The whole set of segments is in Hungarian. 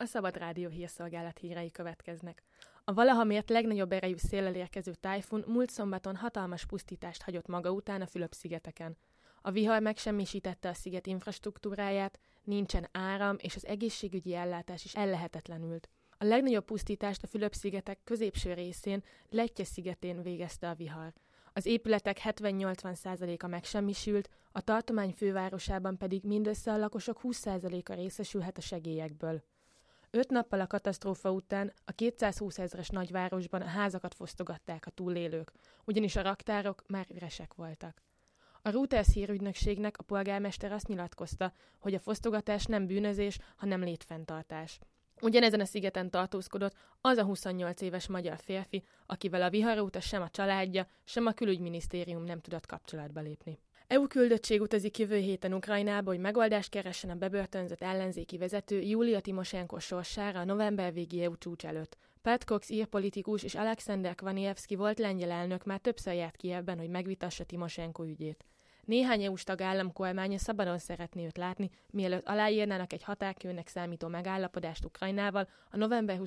Szabad Rádió hírszolgálat hírei következnek. A valaha mért legnagyobb erejű széllel érkező tájfun múlt szombaton hatalmas pusztítást hagyott maga után a Fülöp-szigeteken. A vihar megsemmisítette a sziget infrastruktúráját, nincsen áram, és az egészségügyi ellátás is ellehetetlenült. A legnagyobb pusztítást a Fülöp-szigetek középső részén, Letje szigetén végezte a vihar. Az épületek 70-80%-a megsemmisült, a tartomány fővárosában pedig mindössze a lakosok 20%-a részesülhet a segélyekből. 5 nappal a katasztrófa után a 220 000-es nagyvárosban a házakat fosztogatták a túlélők, ugyanis a raktárok már üresek voltak. A Reuters hírügynökségnek a polgármester azt nyilatkozta, hogy a fosztogatás nem bűnözés, hanem létfenntartás. Ugyanezen a szigeten tartózkodott az a 28 éves magyar férfi, akivel a vihar óta sem a családja, sem a külügyminisztérium nem tudott kapcsolatba lépni. EU küldöttség utazik jövő héten Ukrajnába, hogy megoldást keressen a bebörtönzött ellenzéki vezető Julia Timosenko sorsára a november végi EU csúcs előtt. Pat Cox ír politikus és Alexander Kvanievski volt lengyel elnök már többször járt Kijevben, hogy megvitassa Timosenko ügyét. Néhány EU-s tagállam kormánya szabadon szeretné őt látni, mielőtt aláírnának egy határkőnek számító megállapodást Ukrajnával a november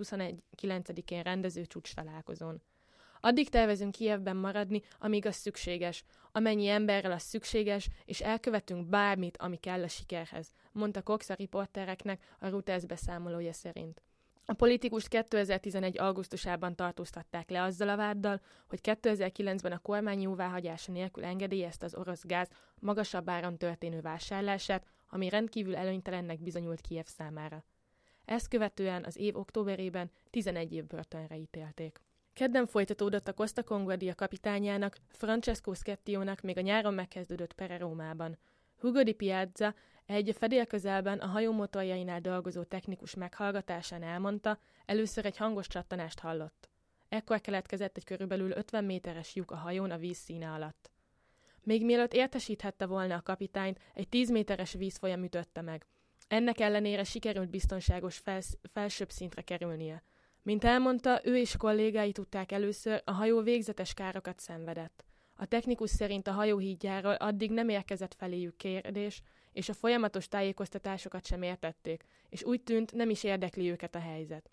28-29-én rendező csúcs találkozón. Addig tervezünk Kijevben maradni, amíg az szükséges, amennyi emberrel az szükséges, és elkövetünk bármit, ami kell a sikerhez, mondta Cox a riportereknek a Reuters beszámolója szerint. A politikust 2011. augusztusában tartóztatták le azzal a váddal, hogy 2009-ben a kormány jóváhagyása nélkül engedélyezte az orosz gáz magasabb áron történő vásárlását, ami rendkívül előnytelennek bizonyult Kijev számára. Ezt követően az év októberében 11 év börtönre ítélték. Kedden folytatódott a Costa Concordia kapitányának, Francesco Schettiónak még a nyáron megkezdődött pere Rómában. Hugo Di Piazza egy fedélközelben a hajó motorjainál dolgozó technikus meghallgatásán elmondta, először egy hangos csattanást hallott. Ekkor keletkezett egy körülbelül 50 méteres lyuk a hajón a víz színe alatt. Még mielőtt értesíthette volna a kapitányt, egy 10 méteres vízfolyam ütötte meg. Ennek ellenére sikerült biztonságos felsőbb szintre kerülnie. Mint elmondta, ő és kollégái tudták először, a hajó végzetes károkat szenvedett. A technikus szerint a hajóhídjáról addig nem érkezett feléjük kérdés, és a folyamatos tájékoztatásokat sem értették, és úgy tűnt, nem is érdekli őket a helyzet.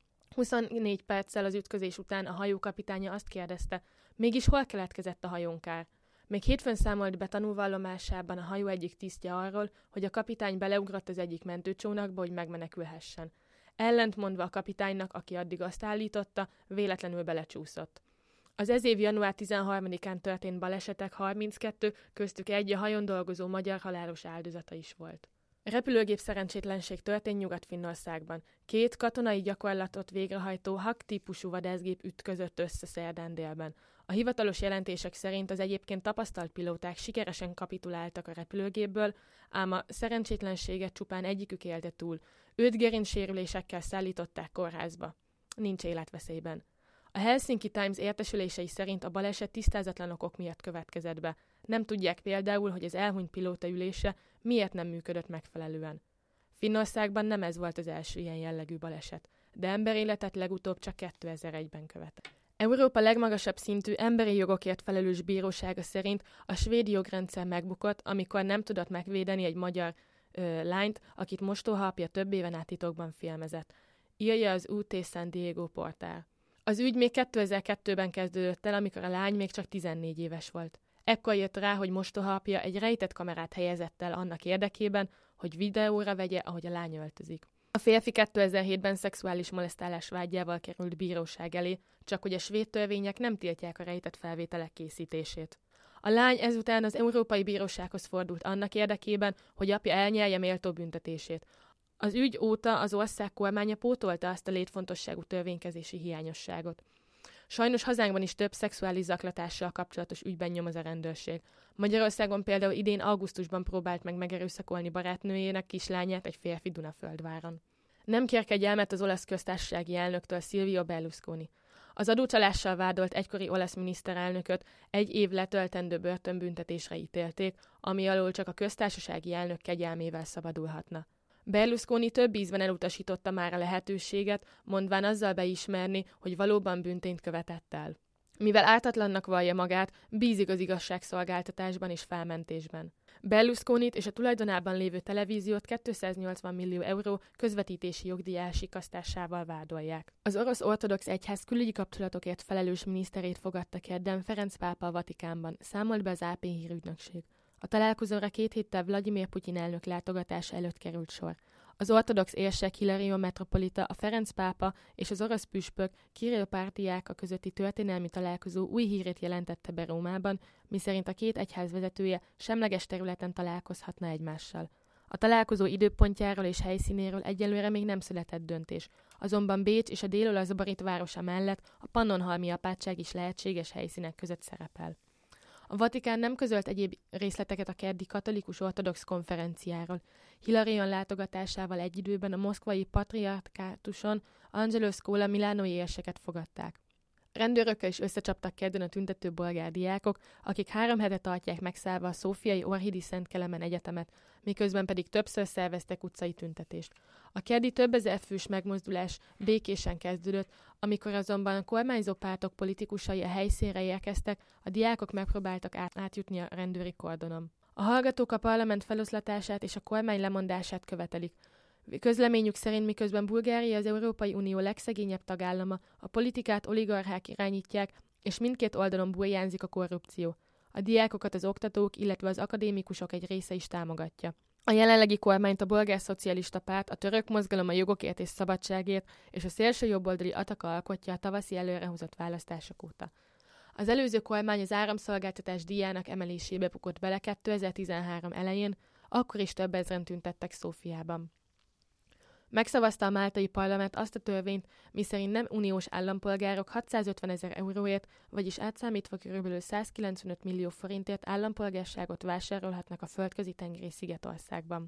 24 perccel az ütközés után a hajó kapitánya azt kérdezte, mégis hol keletkezett a hajónkár. Még hétfőn számolt be tanúvallomásában a hajó egyik tisztje arról, hogy a kapitány beleugrott az egyik mentőcsónakba, hogy megmenekülhessen. Ellentmondva a kapitánynak, aki addig azt állította, véletlenül belecsúszott. Az ez év január 13-án történt balesetek 32, köztük egy a hajón dolgozó magyar halálos áldozata is volt. Repülőgép szerencsétlenség történt Nyugat-Finnországban. 2 katonai gyakorlatot végrehajtó HAK-típusú vadászgép ütközött össze szerdán délben. A hivatalos jelentések szerint az egyébként tapasztalt pilóták sikeresen kapituláltak a repülőgépből, ám a szerencsétlenséget csupán egyikük élte túl. 5 gerincsérülésekkel szállították kórházba. Nincs életveszélyben. A Helsinki Times értesülései szerint a baleset tisztázatlan okok miatt következett be. Nem tudják például, hogy az elhunyt pilóta ülése miért nem működött megfelelően. Finnországban nem ez volt az első ilyen jellegű baleset, de emberéletet legutóbb csak 2001-ben követett. Európa legmagasabb szintű emberi jogokért felelős bírósága szerint a svéd jogrendszer megbukott, amikor nem tudott megvédeni egy magyar lányt, akit mostohaapja több éven át titokban filmezett, írja az UT San Diego portál. Az ügy még 2002-ben kezdődött el, amikor a lány még csak 14 éves volt. Ekkor jött rá, hogy mostohaapja egy rejtett kamerát helyezett el annak érdekében, hogy videóra vegye, ahogy a lány öltözik. A férfi 2007-ben szexuális molesztálás vágyával került bíróság elé, csak hogy a svéd törvények nem tiltják a rejtett felvételek készítését. A lány ezután az Európai Bírósághoz fordult annak érdekében, hogy apja elnyelje méltó büntetését. Az ügy óta az ország kormánya pótolta azt a létfontosságú törvénykezési hiányosságot. Sajnos hazánkban is több szexuális zaklatással kapcsolatos ügyben nyomoz a rendőrség. Magyarországon például idén augusztusban próbált meg megerőszakolni barátnőjének kislányát egy férfi Dunaföldváron. Nem kér kegyelmet az olasz köztársasági elnöktől Silvio Berlusconi. Az adócsalással vádolt egykori olasz miniszterelnököt 1 év letöltendő börtönbüntetésre ítélték, ami alól csak a köztársasági elnök kegyelmével szabadulhatna. Berlusconi több ízben elutasította már a lehetőséget, mondván azzal beismerni, hogy valóban bűntényt követett el. Mivel ártatlannak vallja magát, bízik az igazságszolgáltatásban és felmentésben. Berlusconit és a tulajdonában lévő televíziót 280 millió euró közvetítési jogdíj elsikasztásával vádolják. Az orosz ortodox egyház külügyi kapcsolatokért felelős miniszterét fogadta kedden Ferenc pápa a Vatikánban, számolt be az AP hírügynökség. A találkozóra 2 héttel Vladimir Putyin elnök látogatása előtt került sor. Az ortodox érsek Hilarion metropolita, a Ferenc pápa és az orosz püspök Kirill Pártiáka közötti történelmi találkozó új hírét jelentette be Rómában, miszerint a 2 egyház vezetője semleges területen találkozhatna egymással. A találkozó időpontjáról és helyszínéről egyelőre még nem született döntés, azonban Bécs és a dél-olasz Barit városa mellett a Pannonhalmi apátság is lehetséges helyszínek között szerepel. A Vatikán nem közölt egyéb részleteket a keddi katolikus ortodox konferenciáról. Hilarion látogatásával egy időben a moszkvai patriarkátuson Angelo Scola milánói érseket fogadták. Rendőrökkel is összecsaptak kedden a tüntető bolgár diákok, akik 3 hete tartják megszállva a szófiai Orhidi Szent Kelemen Egyetemet, miközben pedig többször szerveztek utcai tüntetést. A keddi több ezer fős megmozdulás békésen kezdődött, amikor azonban a kormányzó pártok politikusai a helyszínre érkeztek, a diákok megpróbáltak átjutni a rendőri kordonon. A hallgatók a parlament feloszlatását és a kormány lemondását követelik. Közleményük szerint miközben Bulgária az Európai Unió legszegényebb tagállama, a politikát oligarchák irányítják, és mindkét oldalon burjánzik a korrupció. A diákokat az oktatók, illetve az akadémikusok egy része is támogatja. A jelenlegi kormányt a bolgár szocialista párt, a török mozgalom a jogokért és szabadságért és a szélső jobboldali Ataka alkotja a tavaszi előrehozott választások óta. Az előző kormány az áramszolgáltatás díjának emelésébe bukott bele 2013 elején, akkor is több ezren tüntettek Szófiában. Megszavazta a máltai parlament azt a törvényt, miszerint nem uniós állampolgárok 650 000 euróért, vagyis átszámítva kb. 195 millió forintért állampolgárságot vásárolhatnak a földközi tengeri Szigetországban.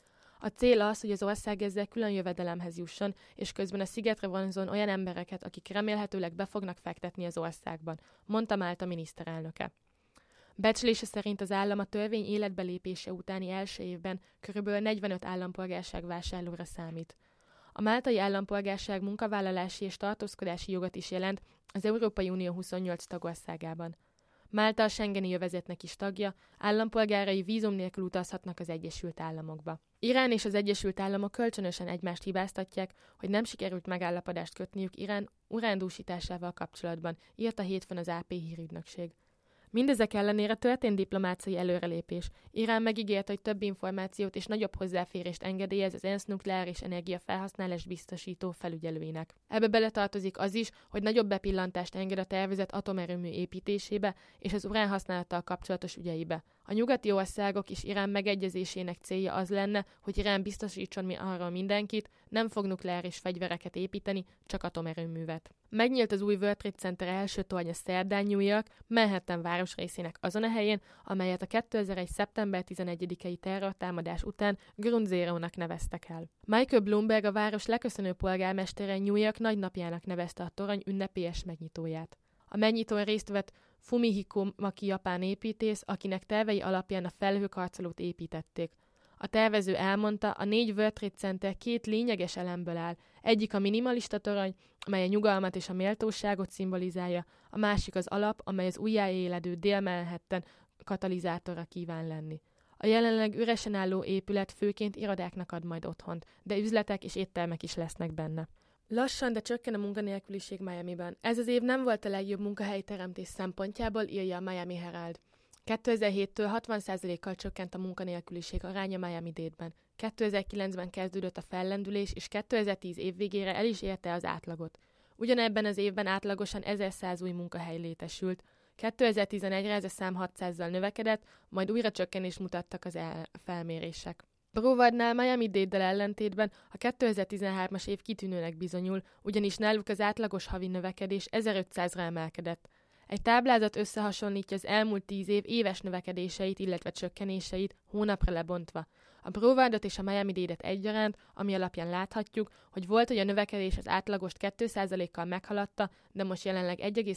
A cél az, hogy az ország ezzel külön jövedelemhez jusson, és közben a szigetre vonzon olyan embereket, akik remélhetőleg be fognak fektetni az országban, mondta Málta miniszterelnöke. Becslése szerint az állam a törvény életbelépése utáni első évben körülbelül 45 állampolgárság vásárlóra számít. A máltai állampolgárság munkavállalási és tartózkodási jogot is jelent az Európai Unió 28 tagországában. Málta a Schengeni övezetnek is tagja, állampolgárai vízum nélkül utazhatnak az Egyesült Államokba. Irán és az Egyesült Államok kölcsönösen egymást hibáztatják, hogy nem sikerült megállapodást kötniük Irán urándúsításával kapcsolatban, írta hétfőn az AP hírügynökség. Mindezek ellenére történt diplomáciai előrelépés. Irán megígérte, hogy több információt és nagyobb hozzáférést engedélyez az ENSZ nukleáris energia felhasználást biztosító felügyelőinek. Ebbe beletartozik az is, hogy nagyobb bepillantást enged a tervezett atomerőmű építésébe és az urán használattal kapcsolatos ügyeibe. A nyugati országok és Irán megegyezésének célja az lenne, hogy Irán biztosítson arról mindenkit, nem fog nukleáris fegyvereket építeni, csak atomerőművet. Megnyílt az új World Trade Center első tornya szerdán New York, Manhattan városrészének azon a helyén, amelyet a 2001. szeptember 11-i terrortámadás után Ground Zero-nak neveztek el. Michael Bloomberg, a város leköszönő polgármestere, New York nagynapjának nevezte a torony ünnepélyes megnyitóját. A megnyitón részt vett Fumihiko Maki japán építész, akinek tervei alapján a felhőkarcolót építették. A tervező elmondta, a 4 World Trade Center 2 lényeges elemből áll. Egyik a minimalista torony, amely a nyugalmat és a méltóságot szimbolizálja, a másik az alap, amely az újjáéledő Dél-Manhattan katalizátora kíván lenni. A jelenleg üresen álló épület főként irodáknak ad majd otthont, de üzletek és éttermek is lesznek benne. Lassan, de csökken a munkanélküliség Miamiban. Ez az év nem volt a legjobb munkahelyteremtés szempontjából, írja a Miami Herald. 2007-től 60%-kal csökkent a munkanélküliség aránya Miami-Dade-ben. 2009-ben kezdődött a fellendülés, és 2010 év végére el is érte az átlagot. Ugyanebben az évben átlagosan 1100 új munkahely létesült. 2011-re ez a szám 600-zal növekedett, majd újra csökkenést mutattak az felmérések. Browardnál Miami-Dade-del ellentétben a 2013-as év kitűnőnek bizonyul, ugyanis náluk az átlagos havi növekedés 1500-ra emelkedett. Egy táblázat összehasonlítja az elmúlt 10 év éves növekedéseit, illetve csökkenéseit hónapra lebontva. A Browardot és a Miami-Dade-et egyaránt, ami alapján láthatjuk, hogy volt, hogy a növekedés az átlagost 2%-kal meghaladta, de most jelenleg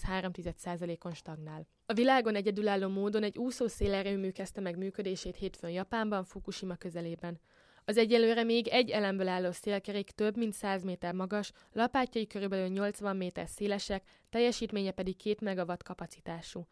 1,3%-on stagnál. A világon egyedülálló módon egy úszószélerőmű kezdte meg működését hétfőn Japánban, Fukushima közelében. Az egyelőre még egy elemből álló szélkerék több mint 100 méter magas, lapátjai körülbelül 80 méter szélesek, teljesítménye pedig 2 megawatt kapacitású.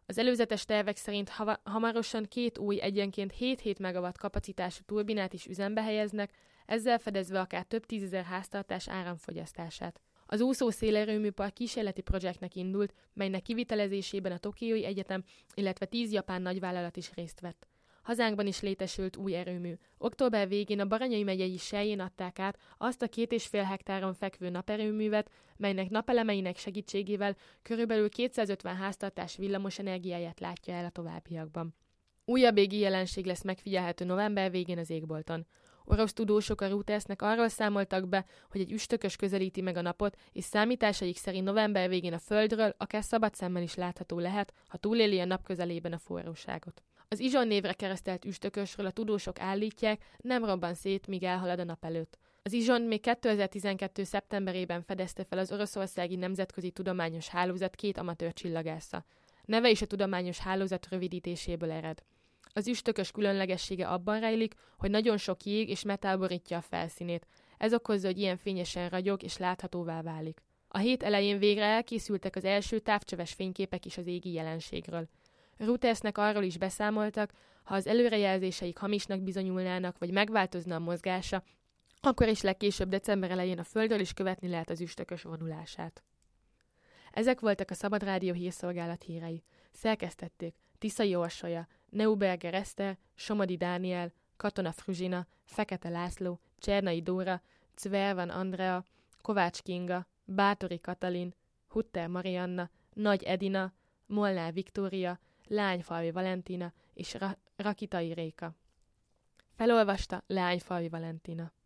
Az előzetes tervek szerint hamarosan 2 új egyenként 7 megawatt kapacitású turbinát is üzembe helyeznek, ezzel fedezve akár több 10 000 háztartás áramfogyasztását. Az úszó szélerőműpark kísérleti projektnek indult, melynek kivitelezésében a Tokiói Egyetem, illetve 10 japán nagyvállalat is részt vett. Hazánkban is létesült új erőmű. Október végén a Baranyai megyei Sellyén adták át azt a 2,5 hektáron fekvő naperőművet, melynek napelemeinek segítségével körülbelül 250 háztartás villamos energiáját látja el a továbbiakban. Újabb égi jelenség lesz megfigyelhető november végén az égbolton. Orosz tudósok a Reutersnek arról számoltak be, hogy egy üstökös közelíti meg a napot, és számításaik szerint november végén a Földről akár szabad szemmel is látható lehet, ha túléli a nap közelében a forróságot. Az Izson névre keresztelt üstökösről a tudósok állítják, nem robban szét, míg elhalad a nap előtt. Az Izson még 2012. szeptemberében fedezte fel az Oroszországi Nemzetközi Tudományos Hálózat 2 amatőr csillagásza. Neve is a tudományos hálózat rövidítéséből ered. Az üstökös különlegessége abban rejlik, hogy nagyon sok jég és metál borítja a felszínét. Ez okozza, hogy ilyen fényesen ragyog és láthatóvá válik. A hét elején végre elkészültek az első távcsöves fényképek is az égi jelenségről. Reutersnek arról is beszámoltak, ha az előrejelzéseik hamisnak bizonyulnának, vagy megváltozna a mozgása, akkor is legkésőbb december elején a Földről is követni lehet az üstökös vonulását. Ezek voltak a Szabad Rádió hírszolgálat hírei. Szerkesztették Tiszai Orsolya, Neuberger Eszter, Somodi Dániel, Katona Fruzsina, Fekete László, Csernai Dóra, Cvervan Andrea, Kovács Kinga, Bátori Katalin, Hutter Marianna, Nagy Edina, Molnár Viktória, Leányfalvi Valentina és Rakitai Réka. Felolvasta Leányfalvi Valentina.